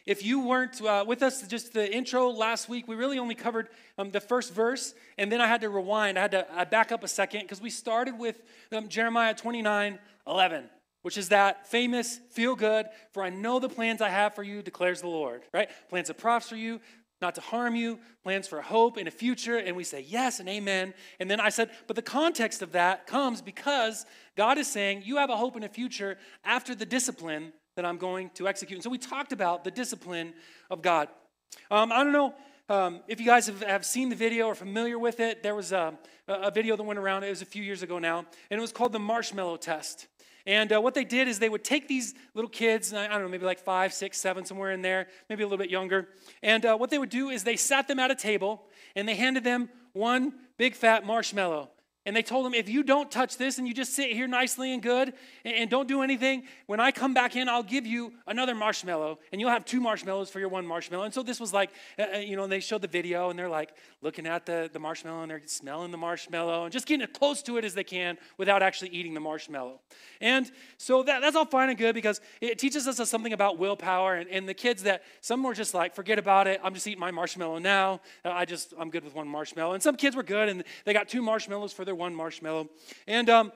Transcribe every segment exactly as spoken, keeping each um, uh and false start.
if you weren't uh, with us, just the intro last week, we really only covered um, the first verse, and then I had to rewind. I had to I back up a second because we started with um, Jeremiah twenty-nine eleven, which is that famous feel good, for I know the plans I have for you, declares the Lord, right? Plans to prosper you, not to harm you, plans for hope in a future, and we say yes and amen. And then I said, but the context of that comes because God is saying you have a hope in a future after the discipline that I'm going to execute. And so we talked about the discipline of God. Um, I don't know um, if you guys have, have seen the video or familiar with it. There was a, a video that went around, it was a few years ago now, and it was called the marshmallow test. And uh, what they did is they would take these little kids, I don't know, maybe like five, six, seven, somewhere in there, maybe a little bit younger. And uh, what they would do is they sat them at a table and they handed them one big fat marshmallow. And they told them, if you don't touch this and you just sit here nicely and good and, and don't do anything, when I come back in, I'll give you another marshmallow and you'll have two marshmallows for your one marshmallow. And so this was like, uh, you know, they showed the video and they're like looking at the, the marshmallow and they're smelling the marshmallow and just getting as close to it as they can without actually eating the marshmallow. And so that, that's all fine and good because it teaches us something about willpower and, and the kids that some were just like, forget about it. I'm just eating my marshmallow now. Uh, I just, I'm good with one marshmallow. And some kids were good and they got two marshmallows for their one marshmallow. And um,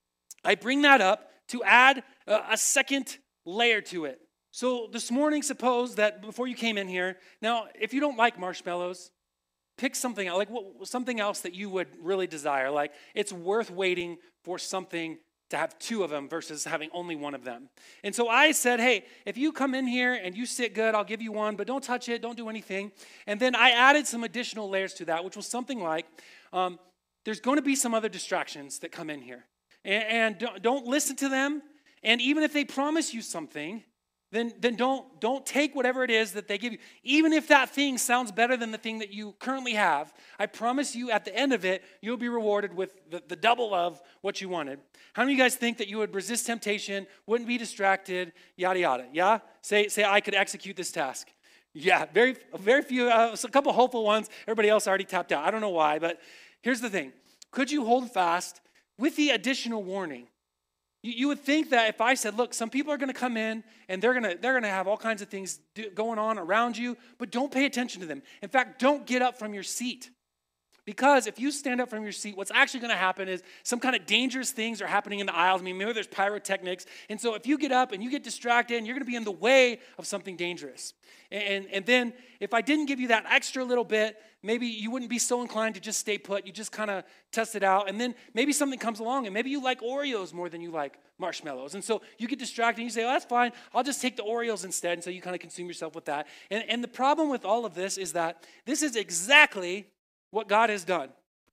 I bring that up to add a, a second layer to it. So this morning, suppose that before you came in here, now if you don't like marshmallows, pick something else, like what, something else that you would really desire. Like it's worth waiting for something to have two of them versus having only one of them. And so I said, hey, if you come in here and you sit good, I'll give you one, but don't touch it, don't do anything. And then I added some additional layers to that, which was something like, um, there's going to be some other distractions that come in here. And, and don't, don't listen to them. And even if they promise you something, then, then don't, don't take whatever it is that they give you. Even if that thing sounds better than the thing that you currently have, I promise you at the end of it, you'll be rewarded with the, the double of what you wanted. How many of you guys think that you would resist temptation, wouldn't be distracted, yada, yada? Yeah? Say, say I could execute this task. Yeah, very, very few, uh, a couple hopeful ones. Everybody else already tapped out. I don't know why, but here's the thing. Could you hold fast with the additional warning? You, you would think that if I said, look, some people are going to come in and they're going to they're going to have all kinds of things do, going on around you, but don't pay attention to them. In fact, don't get up from your seat. Because if you stand up from your seat, what's actually going to happen is some kind of dangerous things are happening in the aisles. I mean, maybe there's pyrotechnics. And so if you get up and you get distracted, and you're going to be in the way of something dangerous. And, and then if I didn't give you that extra little bit, maybe you wouldn't be so inclined to just stay put. You just kind of test it out. And then maybe something comes along, and maybe you like Oreos more than you like marshmallows. And so you get distracted, and you say, oh, that's fine. I'll just take the Oreos instead. And so you kind of consume yourself with that. And, and the problem with all of this is that this is exactly what God has done.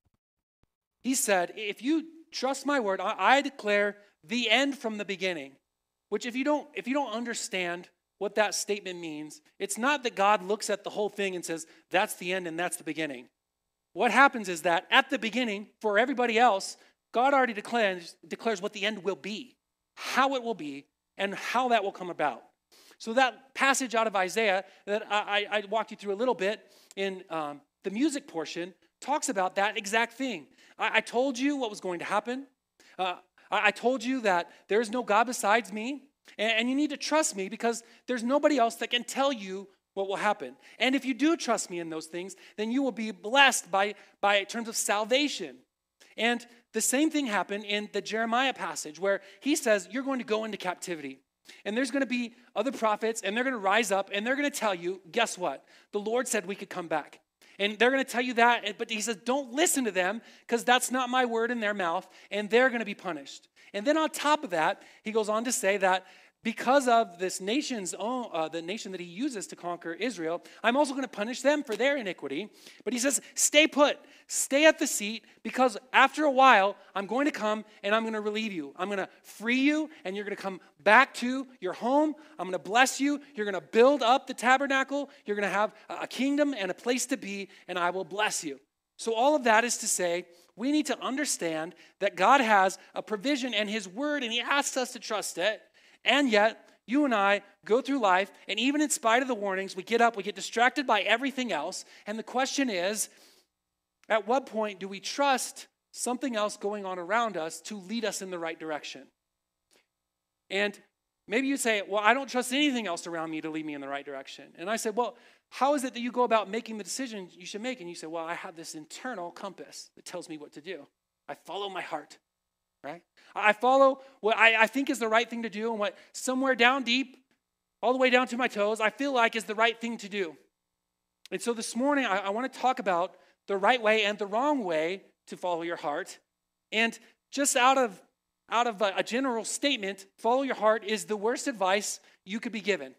He said, if you trust my word, I, I declare the end from the beginning. Which if you don't, if you don't understand what that statement means, it's not that God looks at the whole thing and says, that's the end and that's the beginning. What happens is that at the beginning, for everybody else, God already declares, declares what the end will be, how it will be, and how that will come about. So that passage out of Isaiah that I, I walked you through a little bit in um, the music portion talks about that exact thing. I, I told you what was going to happen. Uh, I, I told you that there is no God besides me, and, and you need to trust me because there's nobody else that can tell you what will happen. And if you do trust me in those things, then you will be blessed by, by terms of salvation. And the same thing happened in the Jeremiah passage where he says, you're going to go into captivity. And there's going to be other prophets, and they're going to rise up, and they're going to tell you, guess what? The Lord said we could come back. And they're going to tell you that, but he says, don't listen to them because that's not my word in their mouth, and they're going to be punished. And then on top of that, he goes on to say that because of this nation's own, uh, the nation that he uses to conquer Israel, I'm also going to punish them for their iniquity. But he says, stay put, stay at the seat, because after a while, I'm going to come and I'm going to relieve you. I'm going to free you, and you're going to come back to your home. I'm going to bless you. You're going to build up the tabernacle. You're going to have a kingdom and a place to be, and I will bless you. So all of that is to say, we need to understand that God has a provision and his word, and he asks us to trust it. And yet, you and I go through life, and even in spite of the warnings, we get up, we get distracted by everything else. And the question is, at what point do we trust something else going on around us to lead us in the right direction? And Maybe you say, well, I don't trust anything else around me to lead me in the right direction. And I said, well, how is it that you go about making the decisions you should make? And you say, well, I have this internal compass that tells me what to do. I follow my heart, right? I follow what I, I think is the right thing to do and what somewhere down deep, all the way down to my toes, I feel like is the right thing to do. And so this morning, I, I want to talk about the right way and the wrong way to follow your heart. And just out of Out of a, a general statement, follow your heart is the worst advice you could be given.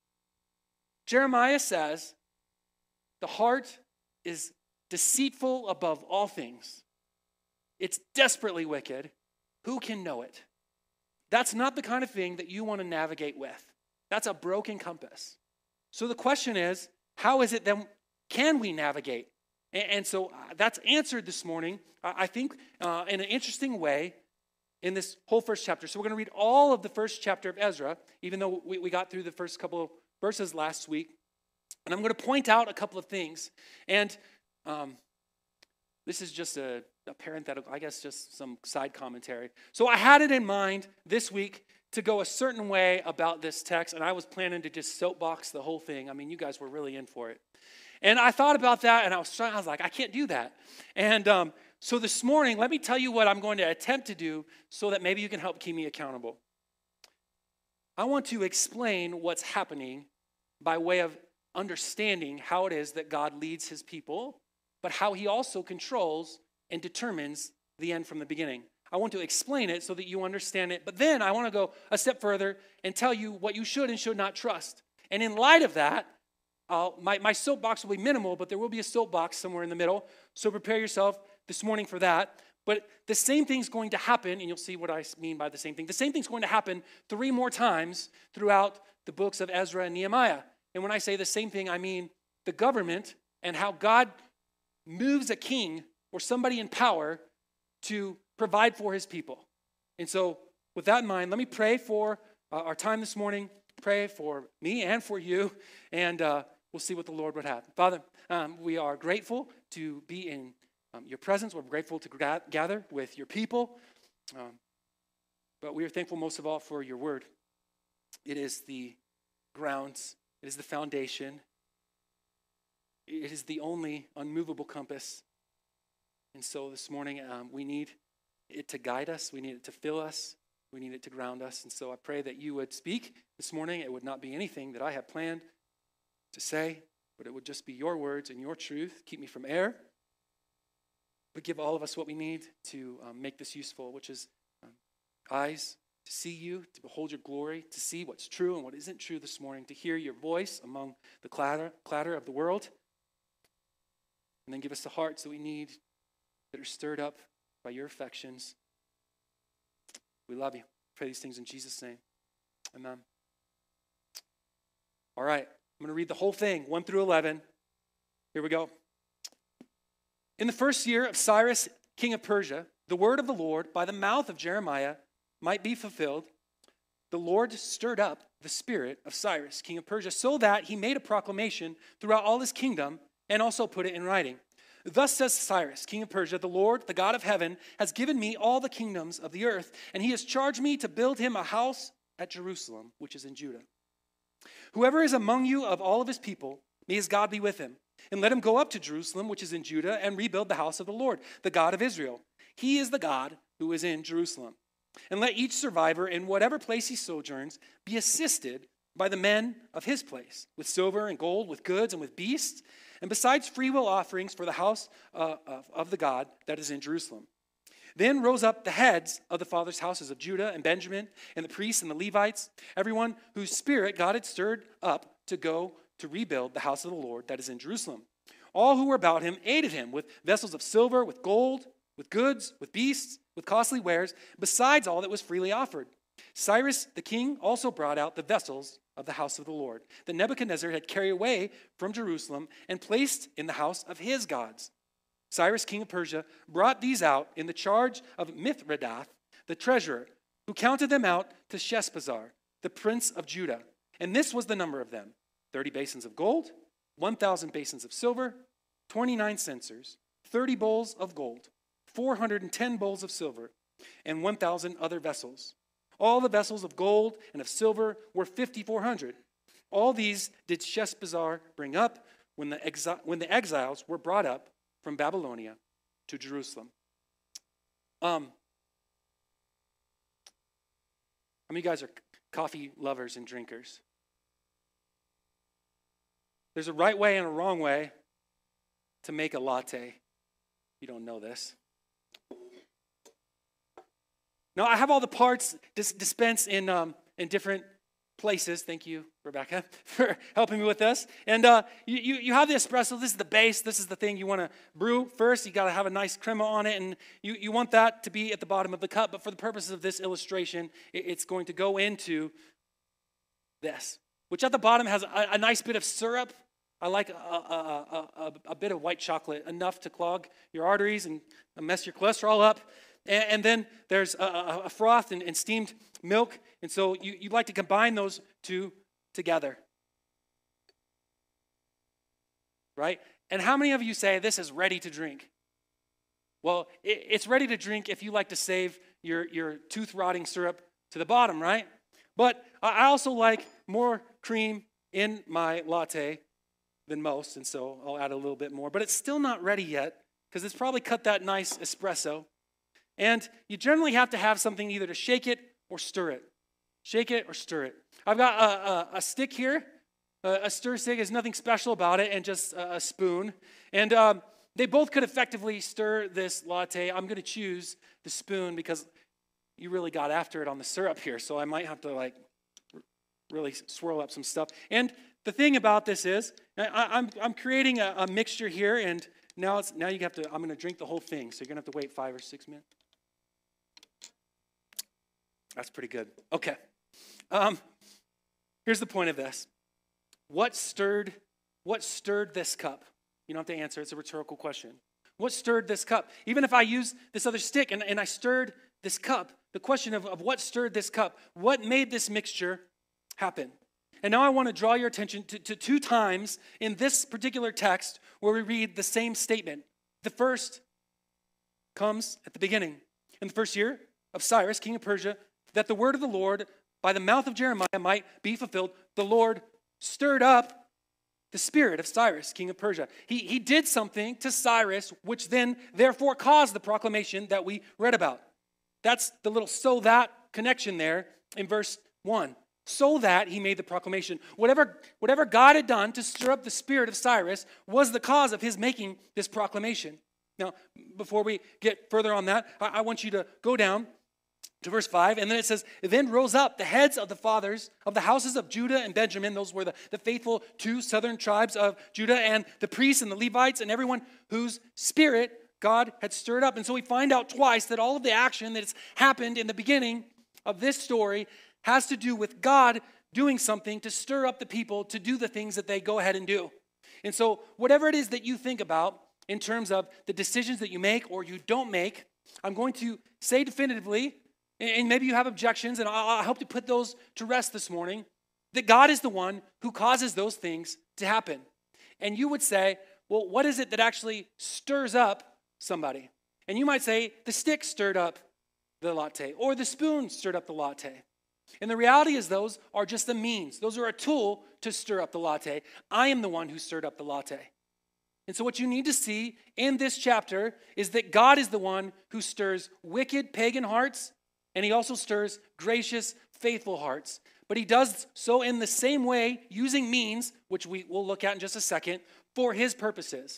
Jeremiah says, the heart is deceitful above all things. It's desperately wicked. Who can know it? That's not the kind of thing that you want to navigate with. That's a broken compass. So the question is, how is it then can we navigate? And, and so that's answered this morning, I think, uh, in an interesting way, in this whole first chapter. So we're going to read all of the first chapter of Ezra, even though we, we got through the first couple of verses last week. And I'm going to point out a couple of things. And um, this is just a, a parenthetical, I guess just some side commentary. So I had it in mind this week to go a certain way about this text, and I was planning to just soapbox the whole thing. I mean, you guys were really in for it. And I thought about that, and I was trying, I was like, I can't do that. And um, so this morning, let me tell you what I'm going to attempt to do so that maybe you can help keep me accountable. I want to explain what's happening by way of understanding how it is that God leads his people, but how he also controls and determines the end from the beginning. I want to explain it so that you understand it, but then I want to go a step further and tell you what you should and should not trust. And in light of that, I'll, my, my soapbox will be minimal, but there will be a soapbox somewhere in the middle, so prepare yourself this morning for that. But the same thing's going to happen, and you'll see what I mean by the same thing. The same thing's going to happen three more times throughout the books of Ezra and Nehemiah. And when I say the same thing, I mean the government and how God moves a king or somebody in power to provide for his people. And so with that in mind, let me pray for uh, our time this morning, pray for me and for you, and uh, we'll see what the Lord would have. Father, um, we are grateful to be in um, your presence. We're grateful to gra- gather with your people, um, but we are thankful most of all for your word. It is the grounds, it is the foundation, it is the only unmovable compass. And so this morning, um, we need it to guide us. We need it to fill us. We need it to ground us. And so I pray that you would speak this morning. It would not be anything that I have planned to say, but it would just be your words and your truth. Keep me from error, but give all of us what we need to um, make this useful, which is um, eyes to see you, to behold your glory, to see what's true and what isn't true this morning, to hear your voice among the clatter, clatter of the world, and then give us the hearts that we need that are stirred up by your affections. We love you. Pray these things in Jesus' name. Amen. All right, I'm going to read the whole thing, one through eleven. Here we go. In the first year of Cyrus, king of Persia, the word of the Lord by the mouth of Jeremiah might be fulfilled. The Lord stirred up the spirit of Cyrus, king of Persia, so that he made a proclamation throughout all his kingdom and also put it in writing. Thus says Cyrus, king of Persia, the Lord, the God of heaven, has given me all the kingdoms of the earth, and he has charged me to build him a house at Jerusalem, which is in Judah. Whoever is among you of all of his people, may his God be with him. And let him go up to Jerusalem, which is in Judah, and rebuild the house of the Lord, the God of Israel. He is the God who is in Jerusalem. And let each survivor in whatever place he sojourns be assisted by the men of his place, with silver and gold, with goods and with beasts, and besides freewill offerings for the house uh, of, of the God that is in Jerusalem. Then rose up the heads of the fathers' houses of Judah and Benjamin, and the priests and the Levites, everyone whose spirit God had stirred up to go to rebuild the house of the Lord that is in Jerusalem. All who were about him aided him with vessels of silver, with gold, with goods, with beasts, with costly wares, besides all that was freely offered. Cyrus the king also brought out the vessels of the house of the Lord that Nebuchadnezzar had carried away from Jerusalem and placed in the house of his gods. Cyrus king of Persia brought these out in the charge of Mithredath, the treasurer, who counted them out to Sheshbazzar, the prince of Judah. And this was the number of them: thirty basins of gold, one thousand basins of silver, twenty-nine censers, thirty bowls of gold, four hundred ten bowls of silver, and one thousand other vessels. All the vessels of gold and of silver were fifty-four hundred. All these did Sheshbazzar bring up when the, exi- when the exiles were brought up from Babylonia to Jerusalem. Um, how many of you guys are coffee lovers and drinkers? There's a right way and a wrong way to make a latte. You don't know this. Now, I have all the parts dis- dispensed in um, in different places. Thank you, Rebecca, for helping me with this. And uh, you, you, you have the espresso. This is the base. This is the thing you want to brew first. You got to have a nice crema on it, and you, you want that to be at the bottom of the cup. But for the purposes of this illustration, it, it's going to go into this, which at the bottom has a, a nice bit of syrup. I like a, a, a, a, a bit of white chocolate, enough to clog your arteries and mess your cholesterol up. And, and then there's a, a, a froth and, and steamed milk. And so you, you like to combine those two together. Right? And how many of you say this is ready to drink? Well, it, it's ready to drink if you like to save your, your tooth-rotting syrup to the bottom, right? But I also like more cream in my latte than most, and so I'll add a little bit more. But it's still not ready yet because it's probably cut that nice espresso. And you generally have to have something either to shake it or stir it. Shake it or stir it. I've got a, a, a stick here. A, a stir stick is nothing special about it, and just a, a spoon. And um, they both could effectively stir this latte. I'm going to choose the spoon because you really got after it on the syrup here, so I might have to like really swirl up some stuff. And the thing about this is, I, I'm I'm creating a, a mixture here, and now it's now you have to. I'm going to drink the whole thing, so you're going to have to wait five or six minutes. That's pretty good. Okay. Um, here's the point of this. What stirred? What stirred this cup? You don't have to answer. It's a rhetorical question. What stirred this cup? Even if I use this other stick and, and I stirred this cup, the question of, of what stirred this cup, what made this mixture happen? And now I want to draw your attention to, to two times in this particular text where we read the same statement. The first comes at the beginning. In the first year of Cyrus, king of Persia, that the word of the Lord by the mouth of Jeremiah might be fulfilled, the Lord stirred up the spirit of Cyrus, king of Persia. He, he did something to Cyrus, which then therefore caused the proclamation that we read about. That's the little so that connection there in verse one. So that he made the proclamation. Whatever, whatever God had done to stir up the spirit of Cyrus was the cause of his making this proclamation. Now, before we get further on that, I, I want you to go down to verse five, and then it says, then rose up the heads of the fathers of the houses of Judah and Benjamin. Those were the, the faithful two southern tribes of Judah, and the priests and the Levites and everyone whose spirit God had stirred up. And so we find out twice that all of the action that has happened in the beginning of this story has to do with God doing something to stir up the people to do the things that they go ahead and do. And so whatever it is that you think about in terms of the decisions that you make or you don't make, I'm going to say definitively, and maybe you have objections, and I'll help to put those to rest this morning, that God is the one who causes those things to happen. And you would say, well, what is it that actually stirs up somebody? And you might say, the stick stirred up the latte, or the spoon stirred up the latte. And the reality is those are just the means. Those are a tool to stir up the latte. I am the one who stirred up the latte. And so what you need to see in this chapter is that God is the one who stirs wicked pagan hearts, and he also stirs gracious, faithful hearts. But he does so in the same way, using means, which we will look at in just a second, for his purposes.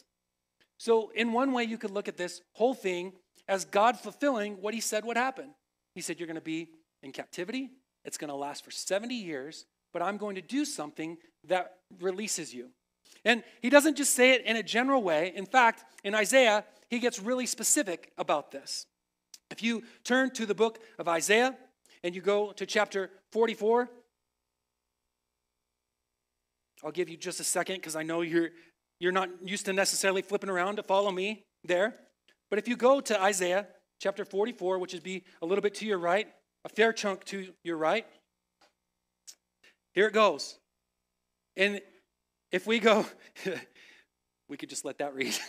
So in one way, you could look at this whole thing as God fulfilling what he said would happen. He said, you're going to be in captivity. It's going to last for seventy years, but I'm going to do something that releases you. And he doesn't just say it in a general way. In fact, in Isaiah, he gets really specific about this. If you turn to the book of Isaiah and you go to chapter forty-four, I'll give you just a second because I know you're, you're not used to necessarily flipping around to follow me there. But if you go to Isaiah chapter forty-four, which would be a little bit to your right, a fair chunk to your right. Here it goes. And if we go, we could just let that read.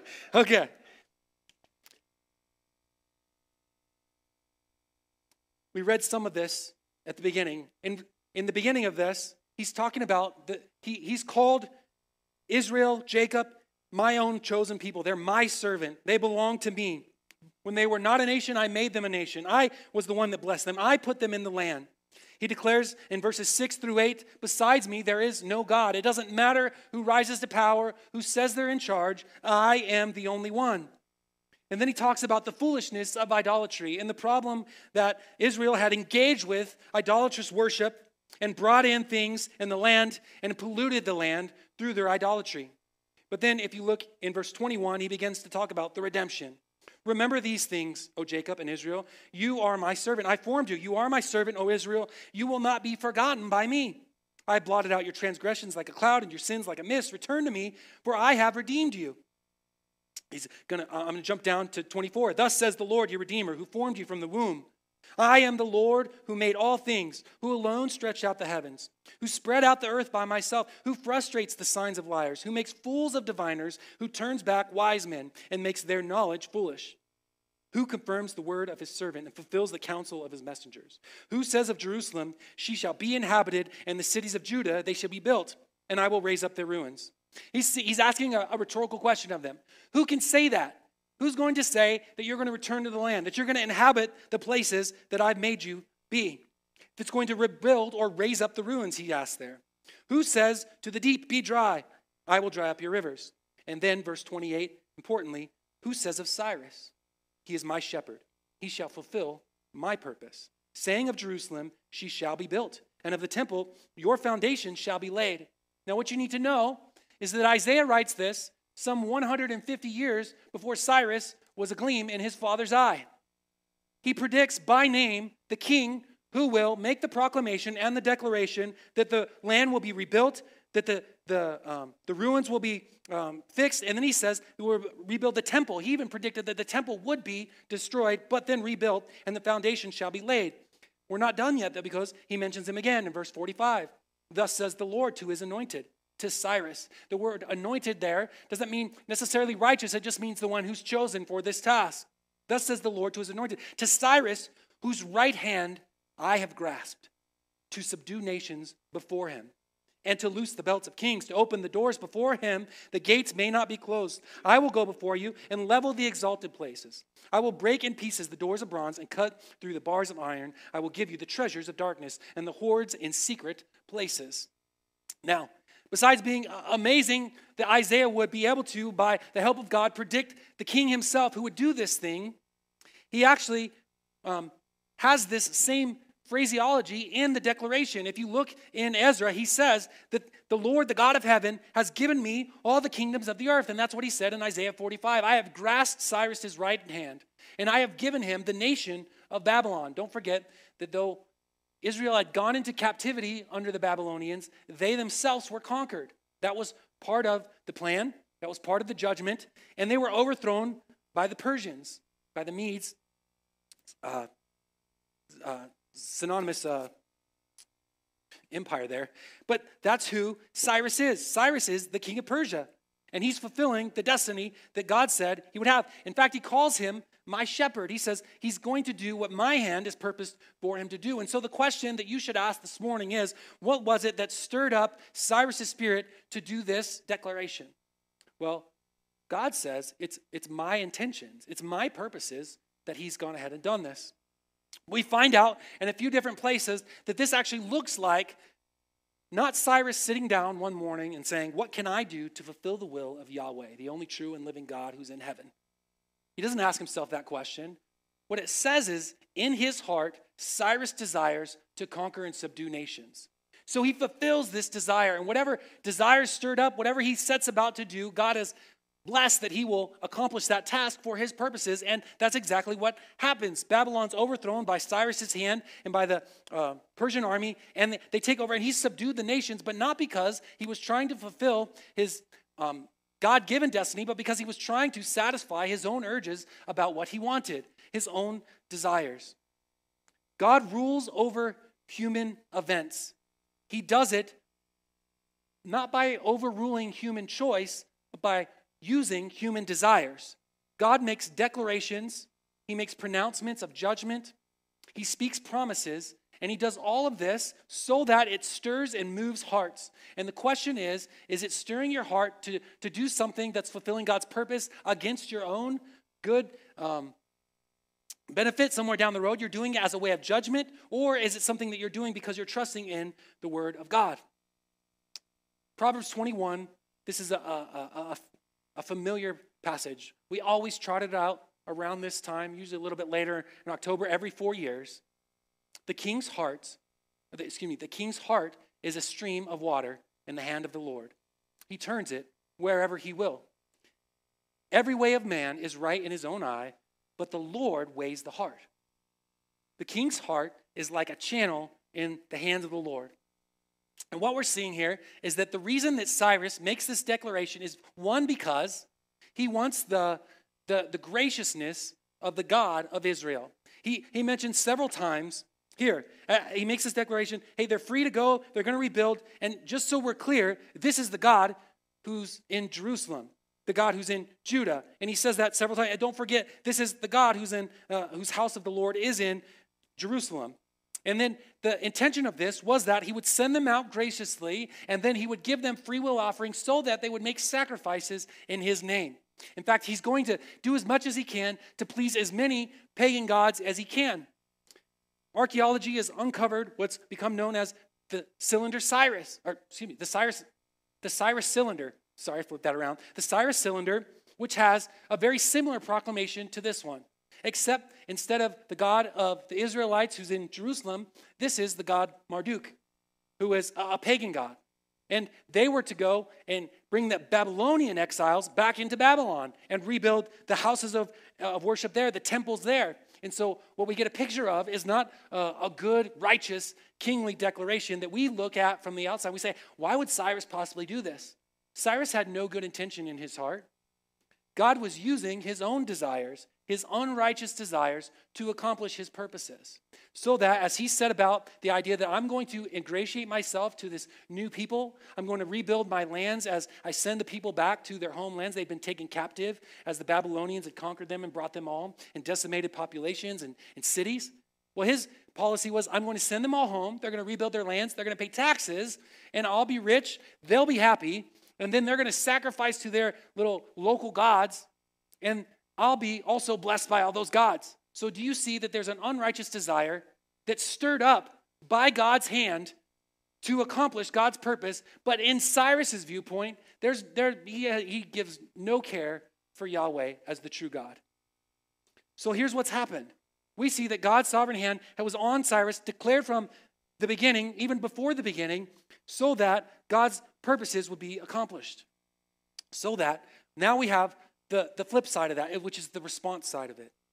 Okay. We read some of this at the beginning. In, in the beginning of this, he's talking about, the, he, he's called Israel, Jacob, my own chosen people. They're my servant. They belong to me. When they were not a nation, I made them a nation. I was the one that blessed them. I put them in the land. He declares in verses six through eight, besides me, there is no God. It doesn't matter who rises to power, who says they're in charge. I am the only one. And then he talks about the foolishness of idolatry and the problem that Israel had engaged with idolatrous worship and brought in things in the land and polluted the land through their idolatry. But then if you look in verse twenty-one, he begins to talk about the redemption. Remember these things, O Jacob and Israel. You are my servant. I formed you. You are my servant, O Israel. You will not be forgotten by me. I blotted out your transgressions like a cloud and your sins like a mist. Return to me, for I have redeemed you. He's gonna, I'm going to jump down to twenty-four. Thus says the Lord, your Redeemer, who formed you from the womb. I am the Lord who made all things, who alone stretched out the heavens, who spread out the earth by myself, who frustrates the signs of liars, who makes fools of diviners, who turns back wise men and makes their knowledge foolish, who confirms the word of his servant and fulfills the counsel of his messengers, who says of Jerusalem, she shall be inhabited, and the cities of Judah, they shall be built, and I will raise up their ruins. He's, he's asking a, a rhetorical question of them. Who can say that? Who's going to say that you're going to return to the land, that you're going to inhabit the places that I've made you be? That's going to rebuild or raise up the ruins, he asks there. Who says to the deep, be dry, I will dry up your rivers? And then verse twenty-eight, importantly, who says of Cyrus, he is my shepherd, he shall fulfill my purpose. Saying of Jerusalem, she shall be built, and of the temple, your foundation shall be laid. Now what you need to know is that Isaiah writes this some one hundred fifty years before Cyrus was a gleam in his father's eye. He predicts by name the king who will make the proclamation and the declaration that the land will be rebuilt, that the, the, um, the ruins will be um, fixed, and then he says he will rebuild the temple. He even predicted that the temple would be destroyed, but then rebuilt, and the foundation shall be laid. We're not done yet, though, because he mentions him again in verse forty-five. Thus says the Lord to his anointed, to Cyrus. The word anointed there doesn't mean necessarily righteous. It just means the one who's chosen for this task. Thus says the Lord to his anointed, to Cyrus, whose right hand I have grasped, to subdue nations before him, and to loose the belts of kings, to open the doors before him, the gates may not be closed. I will go before you and level the exalted places. I will break in pieces the doors of bronze and cut through the bars of iron. I will give you the treasures of darkness and the hoards in secret places. Now, besides being amazing that Isaiah would be able to, by the help of God, predict the king himself who would do this thing, he actually um, has this same phraseology in the declaration. If you look in Ezra, he says that the Lord, the God of heaven, has given me all the kingdoms of the earth. And that's what he said in Isaiah forty-five. I have grasped Cyrus his right hand, and I have given him the nation of Babylon. Don't forget that though Israel had gone into captivity under the Babylonians, they themselves were conquered. That was part of the plan. That was part of the judgment. And they were overthrown by the Persians, by the Medes, uh, uh, synonymous uh, empire there. But that's who Cyrus is. Cyrus is the king of Persia. And he's fulfilling the destiny that God said he would have. In fact, he calls him my shepherd. He says he's going to do what my hand is purposed for him to do. And so the question that you should ask this morning is, what was it that stirred up Cyrus' spirit to do this declaration? Well, God says it's, it's my intentions, it's my purposes that he's gone ahead and done this. We find out in a few different places that this actually looks like not Cyrus sitting down one morning and saying, what can I do to fulfill the will of Yahweh, the only true and living God who's in heaven? He doesn't ask himself that question. What it says is, in his heart, Cyrus desires to conquer and subdue nations. So he fulfills this desire, and whatever desire is stirred up, whatever he sets about to do, God has blessed that he will accomplish that task for his purposes, and that's exactly what happens. Babylon's overthrown by Cyrus's hand and by the uh, Persian army, and they take over, and he subdued the nations, but not because he was trying to fulfill his um, God-given destiny, but because he was trying to satisfy his own urges about what he wanted, his own desires. God rules over human events. He does it not by overruling human choice, but by using human desires. God makes declarations. He makes pronouncements of judgment. He speaks promises, and he does all of this so that it stirs and moves hearts. And the question is, is it stirring your heart to, to do something that's fulfilling God's purpose against your own good um, benefit somewhere down the road? You're doing it as a way of judgment, or is it something that you're doing because you're trusting in the word of God? Proverbs twenty-one, this is a, a, a, a familiar passage. We always trot it out around this time, usually a little bit later in October, every four years. The king's heart, excuse me, the king's heart is a stream of water in the hand of the Lord. He turns it wherever he will. Every way of man is right in his own eye, but the Lord weighs the heart. The king's heart is like a channel in the hands of the Lord. And what we're seeing here is that the reason that Cyrus makes this declaration is, one, because he wants the, the, the graciousness of the God of Israel. He, he mentions several times here, uh, he makes this declaration, hey, they're free to go, they're going to rebuild, and just so we're clear, this is the God who's in Jerusalem, the God who's in Judah. And he says that several times. And don't forget, this is the God who's in, uh, whose house of the Lord is in Jerusalem. And then the intention of this was that he would send them out graciously, and then he would give them free will offerings so that they would make sacrifices in his name. In fact, he's going to do as much as he can to please as many pagan gods as he can. Archaeology has uncovered what's become known as the cylinder Cyrus, or excuse me, the Cyrus, the Cyrus cylinder. Sorry, I flipped that around. The Cyrus cylinder, which has a very similar proclamation to this one, except instead of the God of the Israelites who's in Jerusalem, this is the god Marduk, who is a pagan god. And they were to go and bring the Babylonian exiles back into Babylon and rebuild the houses of, of worship there, the temples there. And so what we get a picture of is not a, a good, righteous, kingly declaration that we look at from the outside. We say, why would Cyrus possibly do this? Cyrus had no good intention in his heart. God was using his own desires, his unrighteous desires, to accomplish his purposes. So that as he said about the idea that I'm going to ingratiate myself to this new people, I'm going to rebuild my lands as I send the people back to their homelands. They've been taken captive as the Babylonians had conquered them and brought them all in decimated populations and, and cities. Well, his policy was, I'm going to send them all home. They're going to rebuild their lands. They're going to pay taxes, and I'll be rich. They'll be happy. And then they're going to sacrifice to their little local gods, and I'll be also blessed by all those gods. So do you see that there's an unrighteous desire that's stirred up by God's hand to accomplish God's purpose? But in Cyrus's viewpoint, there's there he, he gives no care for Yahweh as the true God. So here's what's happened. We see that God's sovereign hand that was on Cyrus, declared from the beginning, even before the beginning, so that God's purposes would be accomplished. So that now we have the, the flip side of that, which is the response side of it.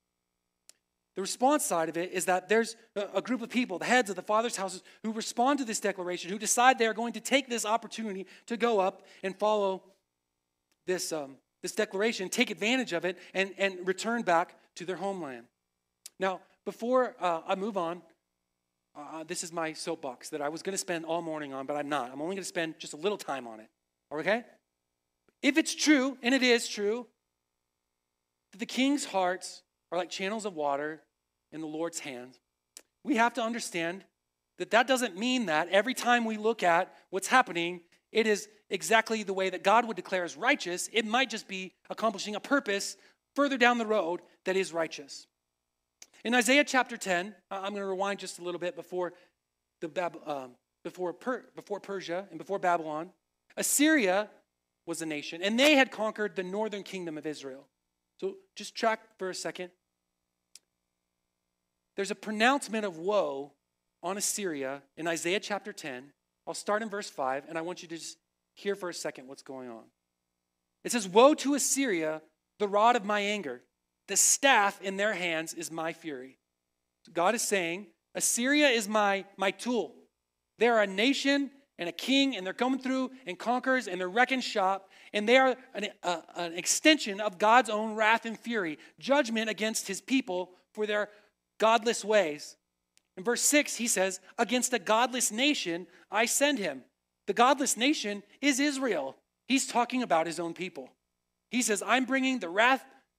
The response side of it is that there's a, a group of people, the heads of the father's houses, who respond to this declaration, who decide they are going to take this opportunity to go up and follow this, um, this declaration, take advantage of it, and, and return back to their homeland. Now, before uh, I move on, Uh, this is my soapbox that I was going to spend all morning on, but I'm not. I'm only going to spend just a little time on it. Okay? If it's true, and it is true, that the king's hearts are like channels of water in the Lord's hand, we have to understand that that doesn't mean that every time we look at what's happening, it is exactly the way that God would declare as righteous. It might just be accomplishing a purpose further down the road that is righteous. In Isaiah chapter ten, I'm going to rewind just a little bit before the Bab- um, before per- before Persia and before Babylon. Assyria was a nation, and they had conquered the northern kingdom of Israel. So just track for a second. There's a pronouncement of woe on Assyria in Isaiah chapter ten. I'll start in verse five, and I want you to just hear for a second what's going on. It says, "Woe to Assyria, the rod of my anger. The staff in their hands is my fury." So God is saying, Assyria is my, my tool. They're a nation and a king, and they're coming through and conquers, and they're wrecking shop, and they are an, a, an extension of God's own wrath and fury, judgment against his people for their godless ways. In verse six, he says, "Against a godless nation I send him." The godless nation is Israel. He's talking about his own people. He says, I'm bringing the wrath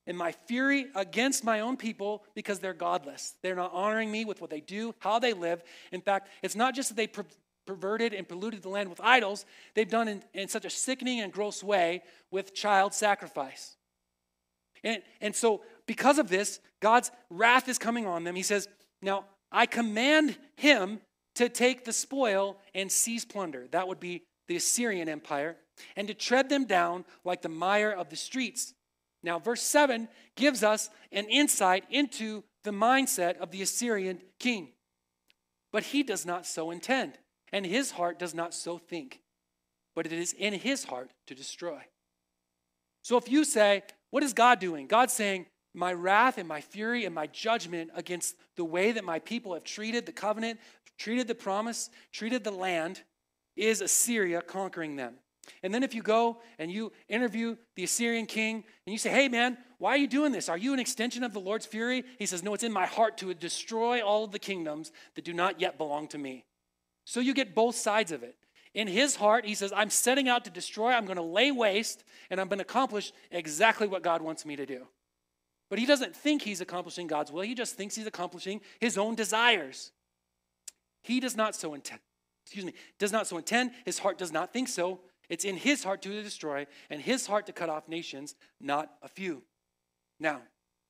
in my fury against my own people because they're godless. They're not honoring me with what they do, how they live. In fact, it's not just that they per- perverted and polluted the land with idols, they've done in, in such a sickening and gross way with child sacrifice. And, and so because of this, God's wrath is coming on them. He says, now I command him to take the spoil and seize plunder. That would be the Assyrian Empire, and to tread them down like the mire of the streets. Now, verse seven gives us an insight into the mindset of the Assyrian king. But he does not so intend, and his heart does not so think, but it is in his heart to destroy. So if you say, what is God doing? God's saying, my wrath and my fury and my judgment against the way that my people have treated the covenant, treated the promise, treated the land, is Assyria conquering them. And then if you go and you interview the Assyrian king and you say, hey man, why are you doing this? Are you an extension of the Lord's fury? He says, no, it's in my heart to destroy all of the kingdoms that do not yet belong to me. So you get both sides of it. In his heart, he says, I'm setting out to destroy, I'm going to lay waste, and I'm going to accomplish exactly what God wants me to do. But he doesn't think he's accomplishing God's will. He just thinks he's accomplishing his own desires. He does not so intend, excuse me, does not so intend. His heart does not think so. It's in his heart to destroy and his heart to cut off nations, not a few. Now,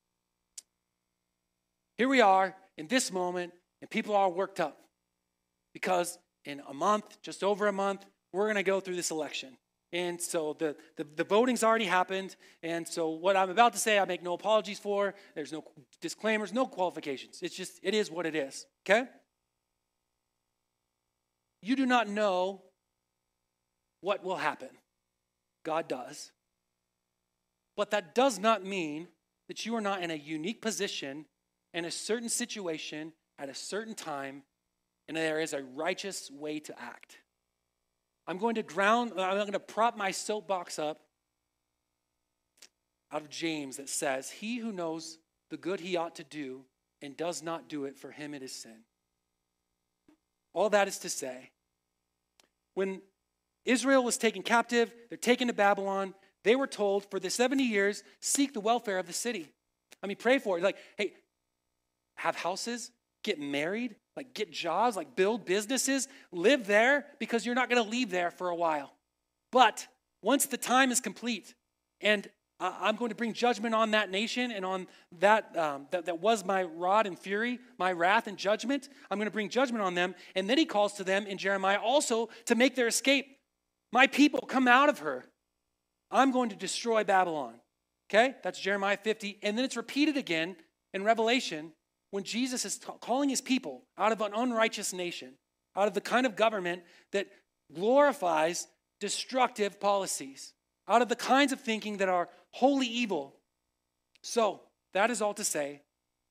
here we are in this moment, and people are worked up because in a month, just over a month, we're going to go through this election. And so the, the, the voting's already happened. And so what I'm about to say, I make no apologies for. There's no disclaimers, no qualifications. It's just, it is what it is, okay? You do not know what will happen. God does. But that does not mean that you are not in a unique position in a certain situation at a certain time, and there is a righteous way to act. I'm going to ground, I'm going to prop my soapbox up out of James that says, he who knows the good he ought to do and does not do it, for him it is sin. All that is to say, when Israel was taken captive, they're taken to Babylon, they were told for the seventy years, seek the welfare of the city. I mean, pray for it. Like, hey, have houses, get married, like get jobs, like build businesses, live there because you're not going to leave there for a while. But once the time is complete and I'm going to bring judgment on that nation and on that, um, that that was my rod and fury, my wrath and judgment. I'm going to bring judgment on them. And then he calls to them in Jeremiah also to make their escape. My people, come out of her. I'm going to destroy Babylon. Okay, that's Jeremiah fifty. And then it's repeated again in Revelation when Jesus is t- calling his people out of an unrighteous nation, out of the kind of government that glorifies destructive policies, out of the kinds of thinking that are wholly evil. So, that is all to say,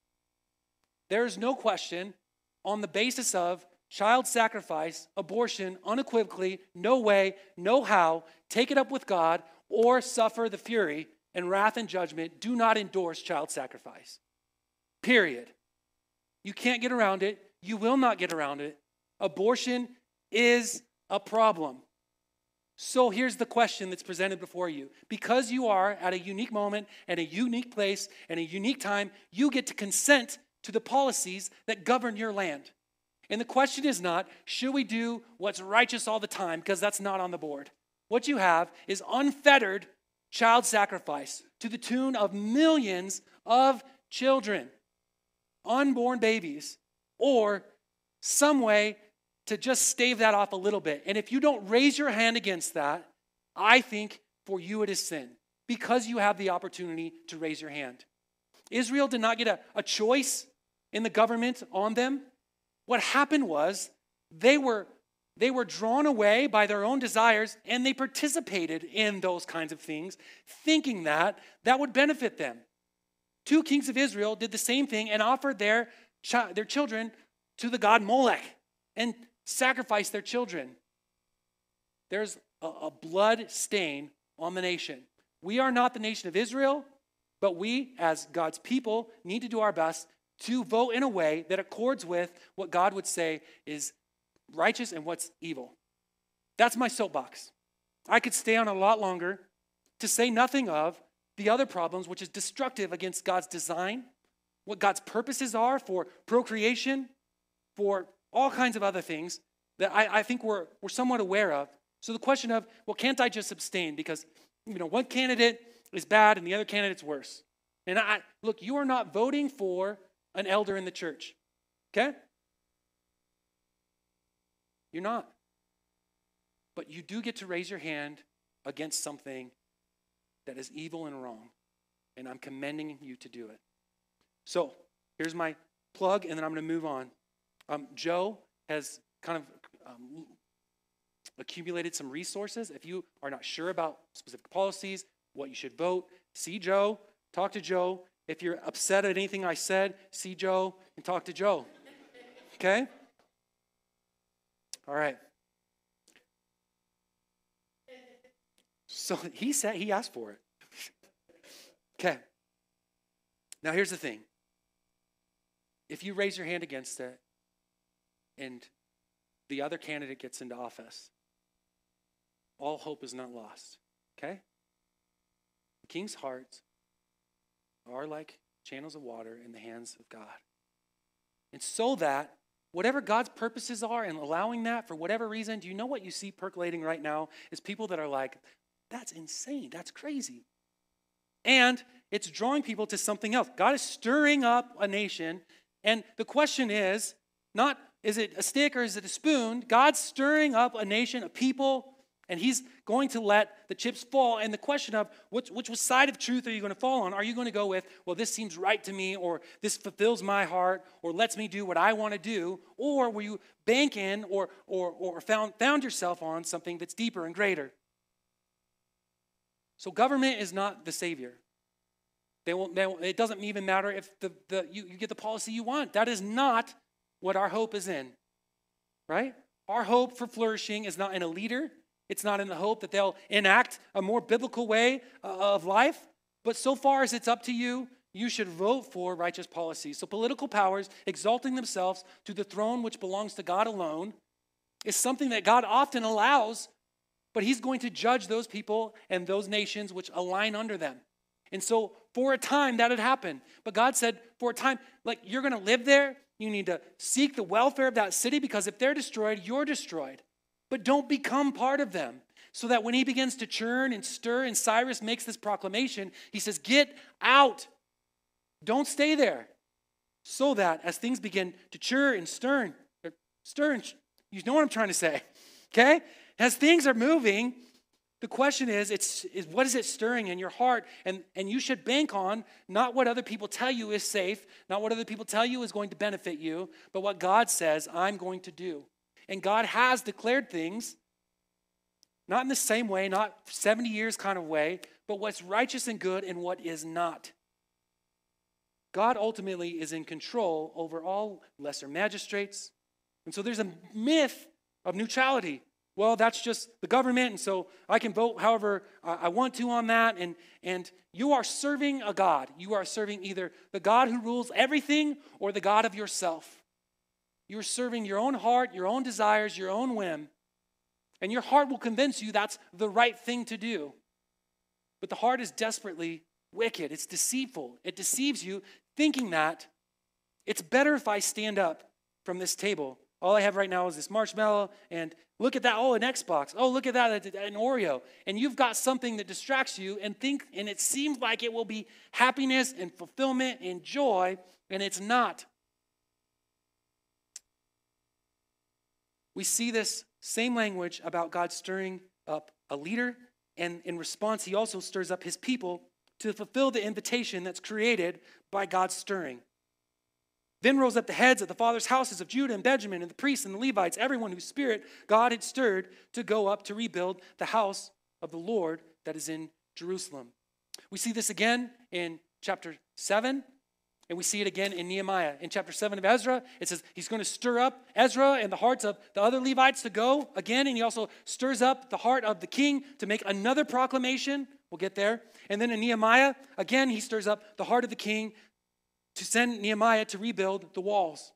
there is no question on the basis of child sacrifice, abortion, unequivocally, no way, no how, take it up with God, or suffer the fury and wrath and judgment, do not endorse child sacrifice. Period. You can't get around it. You will not get around it. Abortion is a problem. So here's the question that's presented before you. Because you are at a unique moment and a unique place and a unique time, you get to consent to the policies that govern your land. And the question is not, should we do what's righteous all the time? Because that's not on the board. What you have is unfettered child sacrifice to the tune of millions of children, unborn babies, or some way to just stave that off a little bit. And if you don't raise your hand against that, I think for you it is sin, because you have the opportunity to raise your hand. Israel did not get a, a choice in the government on them. What happened was they were, they were drawn away by their own desires, and they participated in those kinds of things, thinking that that would benefit them. Two kings of Israel did the same thing and offered their, chi- their children to the god Molech and sacrificed their children. There's a, a blood stain on the nation. We are not the nation of Israel, but we, as God's people, need to do our best to vote in a way that accords with what God would say is righteous and what's evil. That's my soapbox. I could stay on a lot longer, to say nothing of the other problems, which is destructive against God's design, what God's purposes are for procreation, for all kinds of other things that I, I think we're, we're somewhat aware of. So the question of, well, can't I just abstain? Because, you know, one candidate is bad and the other candidate's worse. And I look, you are not voting for an elder in the church, okay? You're not. But you do get to raise your hand against something that is evil and wrong. And I'm commending you to do it. So here's my plug, and then I'm going to move on. Um, Joe has kind of um, accumulated some resources. If you are not sure about specific policies, what you should vote, see Joe, talk to Joe. If you're upset at anything I said, see Joe and talk to Joe. Okay? All right. So he said, he asked for it. Okay. Now here's the thing. If you raise your hand against it and the other candidate gets into office, all hope is not lost. Okay? The king's hearts are like channels of water in the hands of God. And so that whatever God's purposes are and allowing that for whatever reason, do you know what you see percolating right now is people that are like, that's insane, that's crazy. And it's drawing people to something else. God is stirring up a nation, and the question is not, is it a stick or is it a spoon? God's stirring up a nation, a people, and he's going to let the chips fall. And the question of which, which side of truth are you going to fall on? Are you going to go with, well, this seems right to me, or this fulfills my heart, or lets me do what I want to do? Or will you bank in or, or, or found, found yourself on something that's deeper and greater? So government is not the savior. They won't, they won't, it doesn't even matter if the, the, you, you get the policy you want. That is not what our hope is in, right? Our hope for flourishing is not in a leader. It's not in the hope that they'll enact a more biblical way of life. But so far as it's up to you, you should vote for righteous policies. So political powers exalting themselves to the throne which belongs to God alone is something that God often allows, but he's going to judge those people and those nations which align under them. And so for a time that had happened. But God said, for a time, like you're going to live there. You need to seek the welfare of that city, because if they're destroyed, you're destroyed. But don't become part of them. So that when he begins to churn and stir, and Cyrus makes this proclamation, he says, get out. Don't stay there. So that as things begin to chur and stir, or stir and, you know what I'm trying to say, okay? As things are moving, the question is, it's is what is it stirring in your heart? And, and you should bank on not what other people tell you is safe, not what other people tell you is going to benefit you, but what God says, I'm going to do. And God has declared things, not in the same way, not seventy years kind of way, but what's righteous and good and what is not. God ultimately is in control over all lesser magistrates. And so there's a myth of neutrality. Well, that's just the government, and so I can vote however I want to on that. And, and you are serving a God. You are serving either the God who rules everything or the God of yourself. You're serving your own heart, your own desires, your own whim. And your heart will convince you that's the right thing to do. But the heart is desperately wicked. It's deceitful. It deceives you, thinking that it's better if I stand up from this table. All I have right now is this marshmallow, and look at that, oh, an Xbox. Oh, look at that, an Oreo. And you've got something that distracts you and think, and it seems like it will be happiness and fulfillment and joy, and it's not. We see this same language about God stirring up a leader, and in response, he also stirs up his people to fulfill the invitation that's created by God's stirring. Then rose up the heads of the fathers' houses of Judah and Benjamin, and the priests and the Levites, everyone whose spirit God had stirred to go up to rebuild the house of the Lord that is in Jerusalem. We see this again in chapter seven, and we see it again in Nehemiah. In chapter seven of Ezra, it says he's going to stir up Ezra and the hearts of the other Levites to go again, and he also stirs up the heart of the king to make another proclamation. We'll get there. And then in Nehemiah, again, he stirs up the heart of the king to send Nehemiah to rebuild the walls.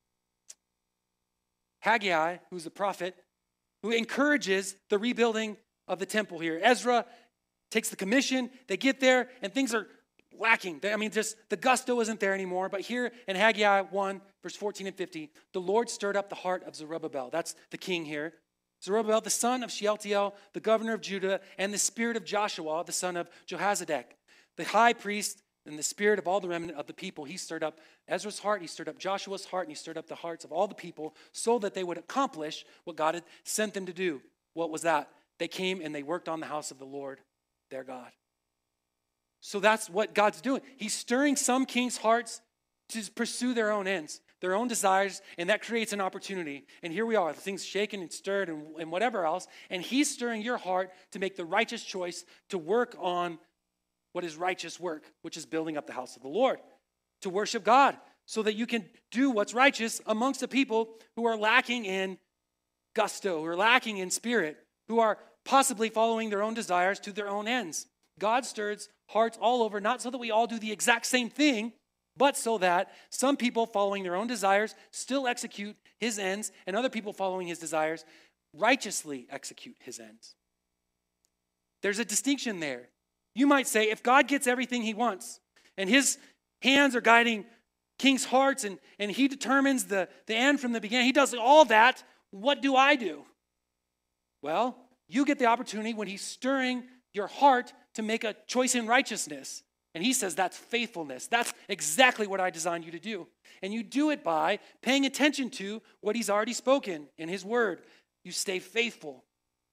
Haggai, who's a prophet, who encourages the rebuilding of the temple here. Ezra takes the commission. They get there, and things are lacking. They- I mean, just the gusto isn't there anymore. But here in Haggai one, verse fourteen and fifteen, the Lord stirred up the heart of Zerubbabel. That's the king here. Zerubbabel, the son of Shealtiel, the governor of Judah, and the spirit of Joshua, the son of Jehozadak, the high priest, and the spirit of all the remnant of the people. He stirred up Ezra's heart, he stirred up Joshua's heart, and he stirred up the hearts of all the people so that they would accomplish what God had sent them to do. What was that? They came and they worked on the house of the Lord, their God. So that's what God's doing. He's stirring some kings' hearts to pursue their own ends, their own desires, and that creates an opportunity. And here we are, the things shaken and stirred and, and whatever else, and he's stirring your heart to make the righteous choice to work on what is righteous work, which is building up the house of the Lord, to worship God, so that you can do what's righteous amongst the people who are lacking in gusto, who are lacking in spirit, who are possibly following their own desires to their own ends. God stirs hearts all over, not so that we all do the exact same thing, but so that some people following their own desires still execute his ends, and other people following his desires righteously execute his ends. There's a distinction there. You might say, if God gets everything he wants, and his hands are guiding king's hearts, and, and he determines the, the end from the beginning, he does all that, what do I do? Well, you get the opportunity when he's stirring your heart to make a choice in righteousness. And he says that's faithfulness. That's exactly what I designed you to do. And you do it by paying attention to what he's already spoken in his word. You stay faithful.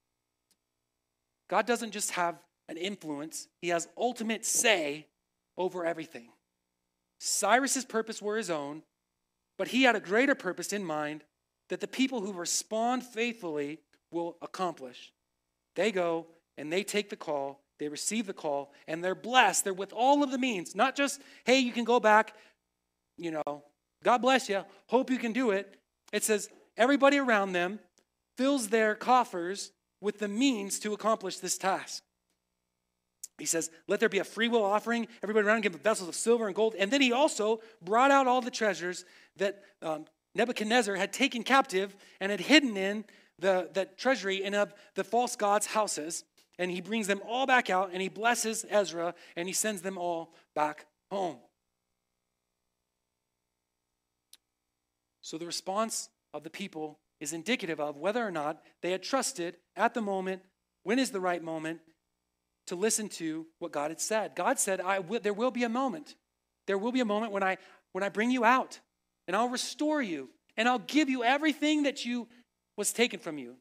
God doesn't just have an influence. He has ultimate say over everything. Cyrus's purpose were his own, but he had a greater purpose in mind that the people who respond faithfully will accomplish. They go and they take the call, they receive the call, and they're blessed. They're with all of the means. Not just, hey, you can go back, you know, God bless you, hope you can do it. It says everybody around them fills their coffers with the means to accomplish this task. He says, let there be a free will offering. Everybody around give them vessels of silver and gold. And then he also brought out all the treasures that um, Nebuchadnezzar had taken captive and had hidden in the, the treasury and of the false gods' houses. And he brings them all back out, and he blesses Ezra, and he sends them all back home. So the response of the people is indicative of whether or not they had trusted at the moment, when is the right moment, to listen to what God had said. God said, I will, there will be a moment. There will be a moment when I, when I bring you out, and I'll restore you, and I'll give you everything that you was taken from you.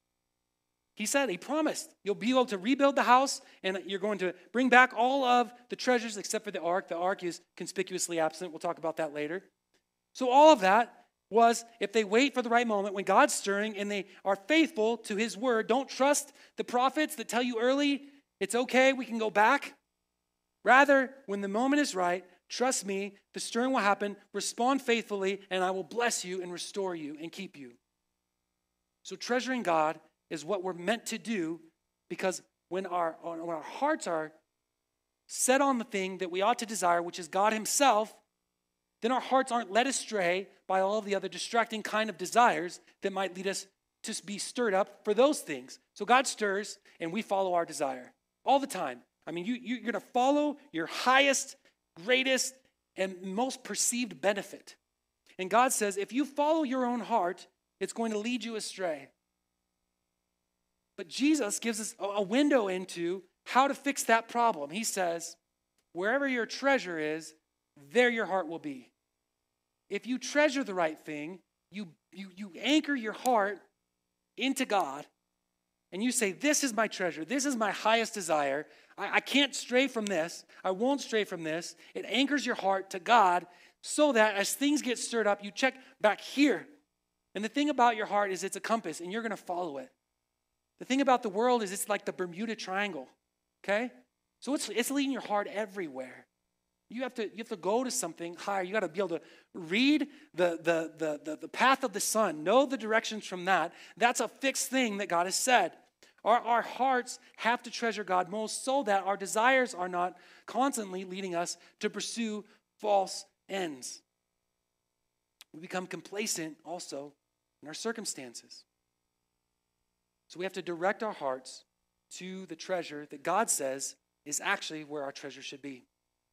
He said, he promised, you'll be able to rebuild the house, and you're going to bring back all of the treasures except for the ark. The ark is conspicuously absent. We'll talk about that later. So all of that was, if they wait for the right moment, when God's stirring and they are faithful to his word, don't trust the prophets that tell you early, it's okay, we can go back. Rather, when the moment is right, trust me, the stirring will happen, respond faithfully, and I will bless you and restore you and keep you. So treasuring God is what we're meant to do, because when our, when our hearts are set on the thing that we ought to desire, which is God himself, then our hearts aren't led astray by all of the other distracting kind of desires that might lead us to be stirred up for those things. So God stirs, and we follow our desire all the time. I mean, you, you're going to follow your highest, greatest, and most perceived benefit. And God says, if you follow your own heart, it's going to lead you astray. But Jesus gives us a window into how to fix that problem. He says, wherever your treasure is, there your heart will be. If you treasure the right thing, you, you, you anchor your heart into God, and you say, this is my treasure, this is my highest desire, I, I can't stray from this, I won't stray from this. It anchors your heart to God so that as things get stirred up, you check back here. And the thing about your heart is it's a compass, and you're going to follow it. The thing about the world is it's like the Bermuda Triangle, okay? So it's, it's leading your heart everywhere. You have to, you have to go to something higher. You got to be able to read the, the, the, the, the path of the sun, know the directions from that. That's a fixed thing that God has said. Our, our hearts have to treasure God most so that our desires are not constantly leading us to pursue false ends. We become complacent also in our circumstances. So we have to direct our hearts to the treasure that God says is actually where our treasure should be.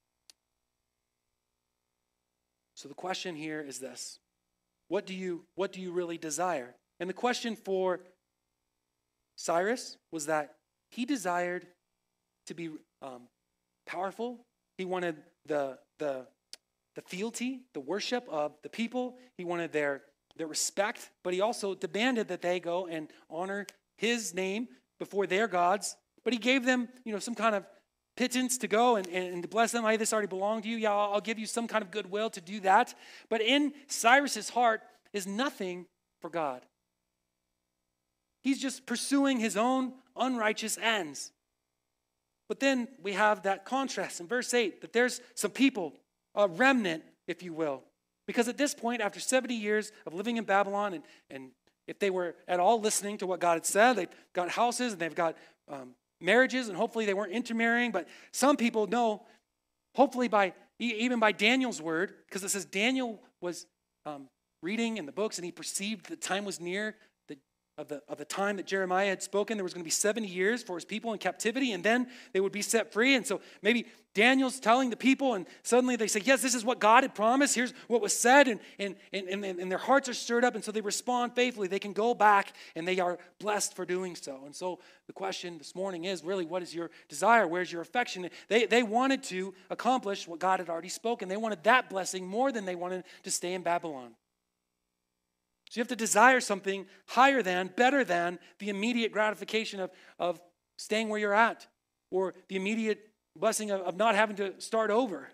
So the question here is this. What do you, what do you really desire? And the question for Cyrus was that he desired to be um, powerful. He wanted the, the, the fealty, the worship of the people. He wanted their, their respect, but he also demanded that they go and honor his name before their gods. But he gave them, you know, some kind of pittance to go and, and, and to bless them. Hey, this already belonged to you. Yeah, I'll, I'll give you some kind of goodwill to do that. But in Cyrus's heart is nothing for God. He's just pursuing his own unrighteous ends. But then we have that contrast in verse eight, that there's some people, a remnant, if you will. Because at this point, after seventy years of living in Babylon, and, and if they were at all listening to what God had said, they've got houses and they've got um, marriages, and hopefully they weren't intermarrying. But some people know, hopefully by even by Daniel's word, because it says Daniel was um, reading in the books and he perceived the time was near, Of the, of the time that Jeremiah had spoken. There was going to be seventy years for his people in captivity, and then they would be set free. And so maybe Daniel's telling the people, and suddenly they say, yes, this is what God had promised. Here's what was said, and, and, and, and, and their hearts are stirred up, and so they respond faithfully. They can go back, and they are blessed for doing so. And so the question this morning is, really, what is your desire? Where's your affection? They, they wanted to accomplish what God had already spoken. They wanted that blessing more than they wanted to stay in Babylon. So you have to desire something higher than, better than the immediate gratification of, of staying where you're at, or the immediate blessing of, of not having to start over.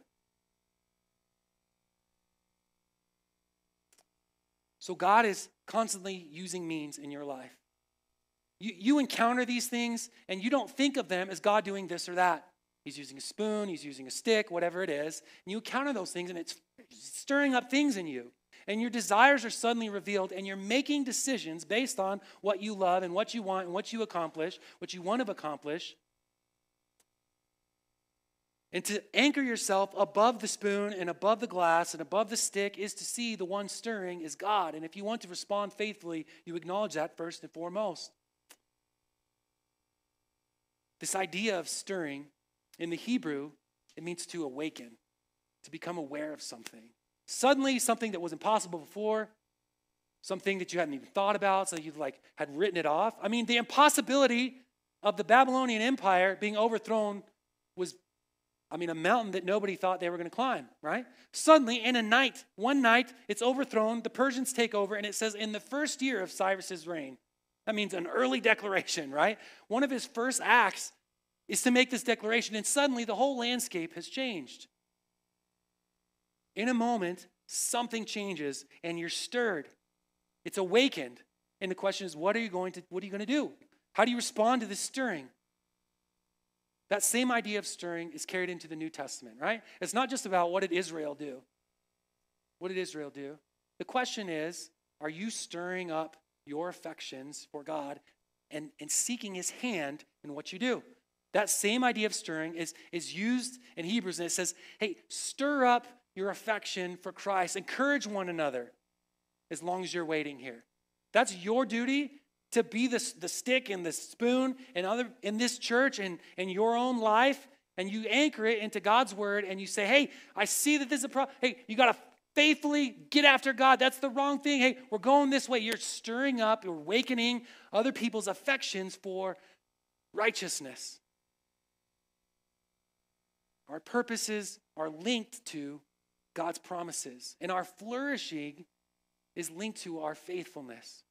So God is constantly using means in your life. You, you encounter these things and you don't think of them as God doing this or that. He's using a spoon, he's using a stick, whatever it is. And you encounter those things and it's stirring up things in you. And your desires are suddenly revealed, and you're making decisions based on what you love and what you want and what you accomplish, what you want to accomplish. And to anchor yourself above the spoon and above the glass and above the stick is to see the one stirring is God. And if you want to respond faithfully, you acknowledge that first and foremost. This idea of stirring, in the Hebrew, it means to awaken, to become aware of something. Suddenly, something that was impossible before, something that you hadn't even thought about, so you like had written it off. I mean, the impossibility of the Babylonian Empire being overthrown was, I mean, a mountain that nobody thought they were going to climb, right? Suddenly, in a night, one night, it's overthrown, the Persians take over, and it says in the first year of Cyrus's reign. That means an early declaration, right? One of his first acts is to make this declaration, and suddenly the whole landscape has changed. In a moment, something changes and you're stirred. It's awakened. And the question is, what are you going to, what are you going to do? How do you respond to this stirring? That same idea of stirring is carried into the New Testament, right? It's not just about what did Israel do. What did Israel do? The question is, are you stirring up your affections for God and, and seeking his hand in what you do? That same idea of stirring is, is used in Hebrews, and it says, hey, stir up your affection for Christ. Encourage one another as long as you're waiting here. That's your duty, to be the, the stick and the spoon and other in this church and in your own life, and you anchor it into God's word and you say, hey, I see that this is a problem. Hey, you got to faithfully get after God. That's the wrong thing. Hey, we're going this way. You're stirring up, you're awakening other people's affections for righteousness. Our purposes are linked to God's promises, and our flourishing is linked to our faithfulness.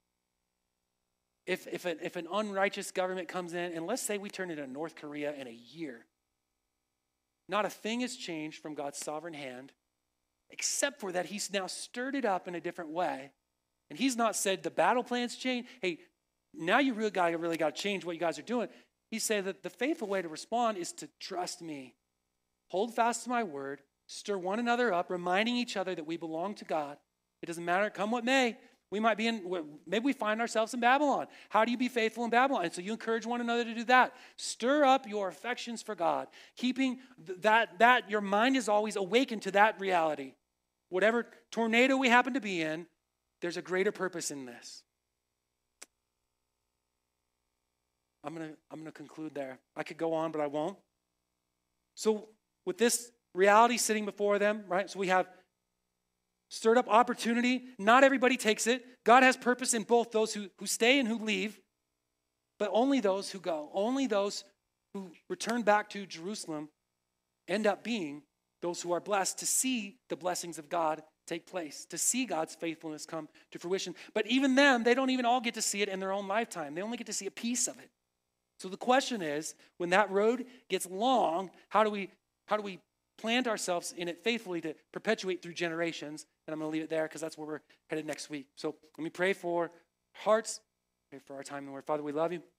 If, if, a, if an unrighteous government comes in, and let's say we turn into North Korea in a year, not a thing has changed from God's sovereign hand, except for that he's now stirred it up in a different way. And he's not said the battle plans change. Hey, now you really got really got to change what you guys are doing. He said that the faithful way to respond is to trust me. Hold fast to my word. Stir one another up, reminding each other that we belong to God. It doesn't matter, come what may. We might be in, maybe we find ourselves in Babylon. How do you be faithful in Babylon? And so you encourage one another to do that. Stir up your affections for God, keeping that, that your mind is always awakened to that reality. Whatever tornado we happen to be in, there's a greater purpose in this. I'm gonna, I'm gonna conclude there. I could go on, but I won't. So with this reality sitting before them, right? So we have stirred up opportunity. Not everybody takes it. God has purpose in both those who, who stay and who leave, but only those who go. Only those who return back to Jerusalem end up being those who are blessed to see the blessings of God take place, to see God's faithfulness come to fruition. But even them, they don't even all get to see it in their own lifetime. They only get to see a piece of it. So the question is, when that road gets long, how do we how do we plant ourselves in it faithfully to perpetuate through generations? And I'm going to leave it there because that's where we're headed next week. So let me pray for hearts, pray for our time in the Word. Father, we love you.